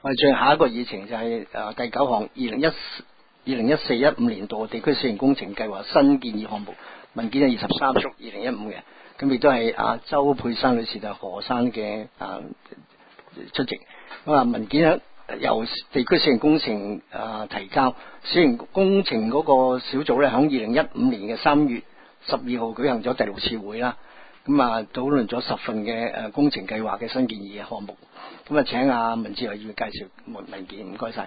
我哋最後下一個議程就係第9項2014-15年度地區小型工程計劃新建議項目文件係23/2015嘅，咁亦都係周佩珊女士就何生嘅出席。咁文件由地區小型工程提交，小型工程嗰個小組咧喺2015年嘅3月12號舉行咗第6次會啦。咁討論咗10份嘅工程計劃嘅新建議嘅項目。咁請文志偉議員介紹文件，唔該晒。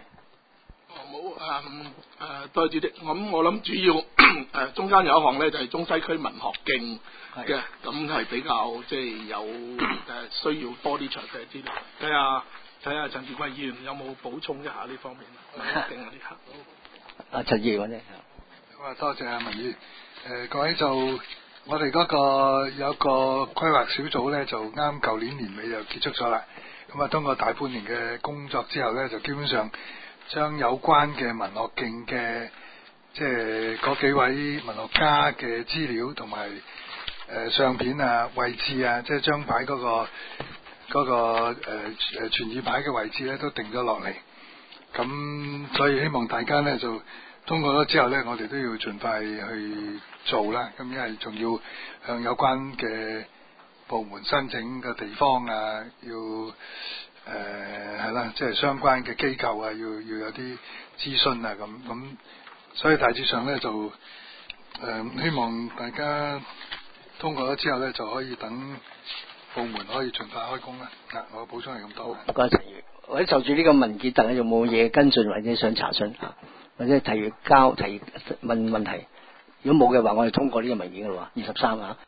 多謝主席。我諗主要中間有一項咧就係中西區文學徑嘅，咁係比較有需要多啲詳細資料。睇下陳志貴議員有冇補充一下呢方面文學徑嗰啲。 陳議員多謝文議員。各位就我哋嗰個有個規劃小組咧，就啱舊年年尾就結束咗啦。咁通過大半年嘅工作之後咧，就基本上將有關嘅文學徑嘅嗰幾位文學家嘅資料同埋相片位置即係張牌嗰個傳意牌嘅位置咧都定咗落嚟。咁所以希望大家咧就通過咗之後咧，我哋都要盡快去做啦。咁因為仲要向有關嘅部門申請嘅地方要係啦，即係相關嘅機構要有啲諮詢咁，所以大致上咧就希望大家通過咗之後咧，就可以等部門可以盡快開工啦。我補充係咁多。 唔該陳議員，或者就住呢個文件，大家有冇嘢跟進或者想查詢或者問問題？如果冇嘅話，我哋通過呢個文件嘅啦，23